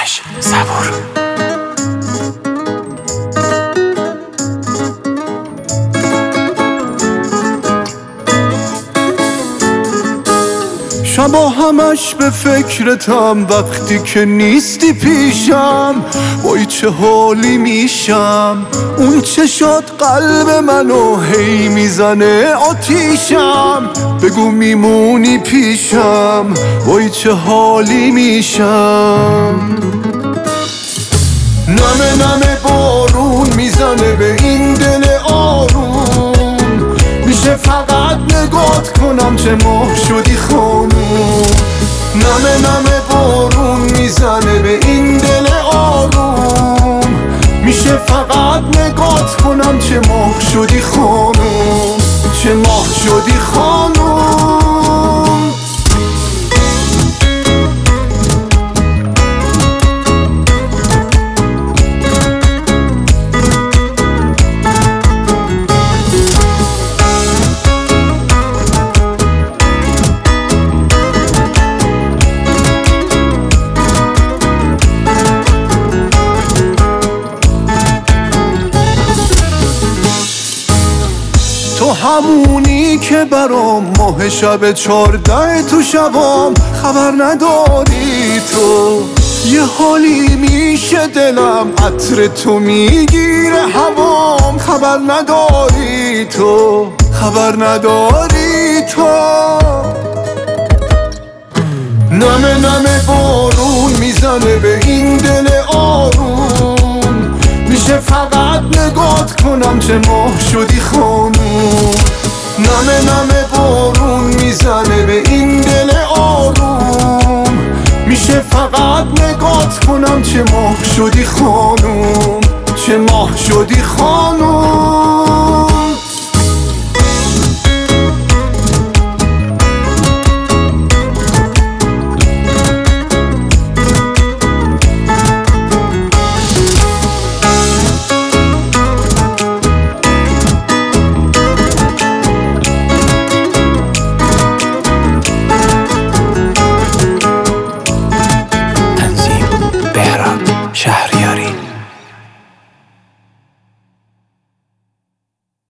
آرش صبور. شبا همش به فکرتم وقتی که نیستی پیشم، وای چه حالی میشم. اون چشات قلب منو هی میزنه آتیشم. بگو میمونی پیشم، وای چه حالی میشم. نمه نمه بارون میزنه به این دل آروم، میشه فقط نگات کنم چه ماه شدی خانوم. نمه نمه بارون میزنه به این دل آروم، میشه فقط نگات کنم چه ماه شدی خانوم، چه ماه شدی خانوم. تو همونی که برام ماه شب 14 تو شبام، خبر نداری تو یه حالی میشه دلم، عطر تو میگیره هوام. خبر نداری تو، خبر نداری تو. نمه نمه بارون میزنه به این دل آروم، میشه فقط نگات کنم چه ماه شدی خانوم. نمه نمه بارون میزنه به این دل آروم، میشه فقط نگات کنم چه ماه شدی خانوم، چه ماه شدی خانوم.